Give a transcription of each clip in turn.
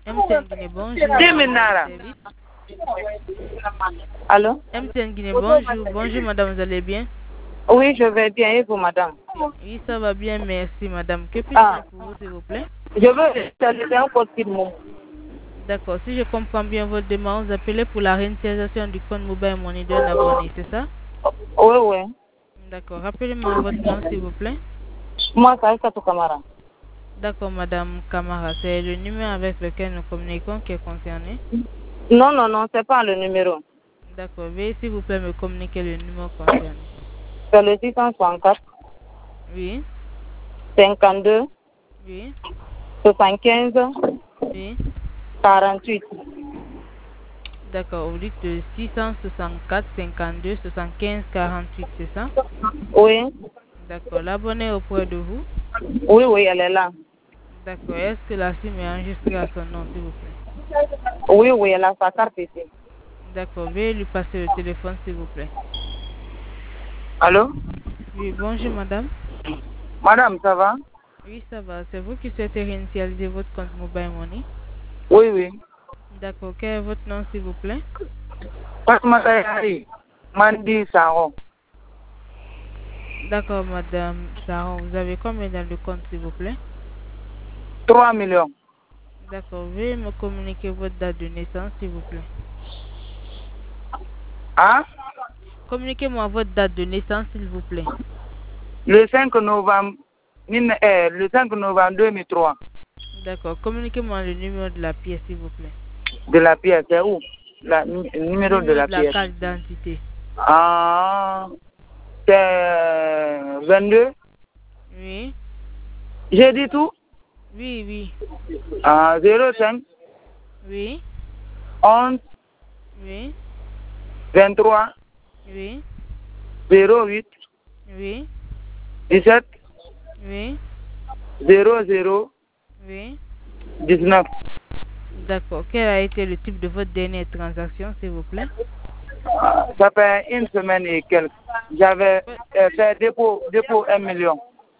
MTN Guinée, bonjour. Minara. Allô? MTN Guinée, bonjour. Bonjour, madame, vous allez bien? Oui, je vais bien. Et vous, madame? Oui, ça va bien, merci, madame. Que puis-je faire pour vous, s'il vous plaît? Je veux réaliser un code Momo. D'accord. Si je comprends bien votre demande, vous appelez pour la réinitialisation du compte Mobile Money d'un abonné, c'est ça? Oui, oui. D'accord. Rappelez-moi votre nom, s'il vous plaît. Moi, c'est Aïssatou Kamara. D'accord, madame Kamara. C'est le numéro avec lequel nous communiquons qui est concerné? Non, non, non, c'est pas le numéro. D'accord. Veuillez, s'il vous plaît, me communiquer le numéro concerné. C'est le 664 Oui. 52 Oui. 75 Oui. 48. D'accord. Vous dites 664 52 75 48, c'est ça? Oui. D'accord. L'abonné est auprès de vous? Oui, oui, elle est là. D'accord. Est-ce que la SIM est enregistrée à son nom, s'il vous plaît? Oui, oui, elle a sa carte ici. D'accord. Veuillez lui passer le téléphone, s'il vous plaît. Allô? Oui, bonjour, madame. Madame, ça va? Oui, ça va. C'est vous qui souhaitez réinitialiser votre compte Mobile Money? Oui, oui. D'accord. Quel est votre nom, s'il vous plaît? Fatmata Yari, Mandi Saro. D'accord, madame Saron. Vous avez combien dans le compte, s'il vous plaît? 3 millions. D'accord. Veuillez me communiquer votre date de naissance, s'il vous plaît. Hein? Communiquez-moi votre date de naissance, s'il vous plaît. Le 5 novembre, le 5 novembre 2003. D'accord. Communiquez-moi le numéro de la pièce, s'il vous plaît. De la pièce, c'est où? Le numéro de la de la pièce. carte d'identité. Ah, c'est 22. Oui. J'ai dit tout? Oui, oui. Ah, 05. Oui. 11. Oui. 23. Oui. 08. Oui. 17. Oui. 00. Oui. 19. D'accord. Quel a été le type de votre dernière transaction, s'il vous plaît? Ça fait une semaine et quelques. J'avais fait dépôt 1 million.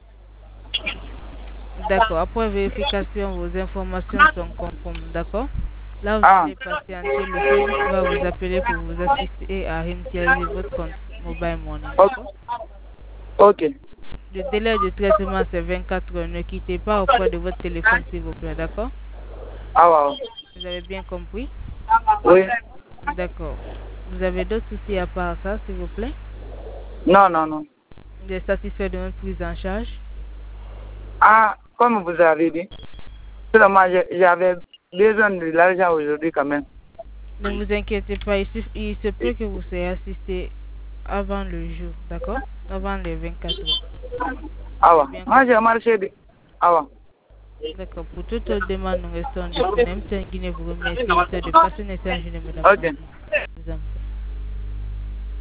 D'accord. Après vérification, vos informations sont conformes. D'accord. Là, vous allez patienter. Le service va vous appeler pour vous assister à réinitialiser votre compte Mobile Money. D'accord. Ok. Le délai de traitement, c'est 24 heures. Ne quittez pas auprès de votre téléphone, s'il vous plaît. D'accord. Ah, ouais. Vous avez bien compris? Oui. D'accord. Vous avez d'autres soucis à part ça, s'il vous plaît? Non, non, non. Vous êtes satisfait de notre prise en charge? Ah, comme vous avez dit, seulement j'avais besoin de l'argent aujourd'hui quand même. Ne vous inquiétez pas, il se peut que vous soyez assisté avant le jour, d'accord? Avant les 24 heures. Ah ouais. Moi j'ai marché. Ah ouais. D'accord. Pour toute autre demande, nous restons disponibles. MTN Guinée vous remercie de passer un message, madame. Ok.